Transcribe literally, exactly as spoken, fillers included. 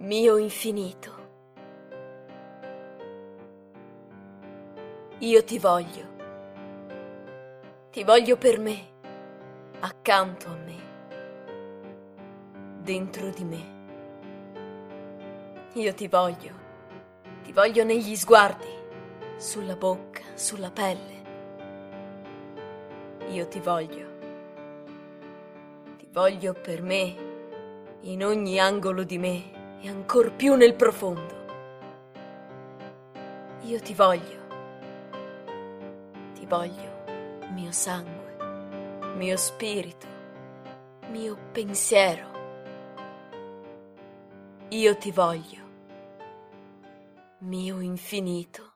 mio infinito. Io ti voglio, ti voglio per me, accanto a me, dentro di me. Io ti voglio, ti voglio negli sguardi, sulla bocca, sulla pelle. Io ti voglio, ti voglio per me, in ogni angolo di me e ancor più nel profondo. Io ti voglio, ti voglio, mio sangue, mio spirito, mio pensiero. Io ti voglio, mio infinito.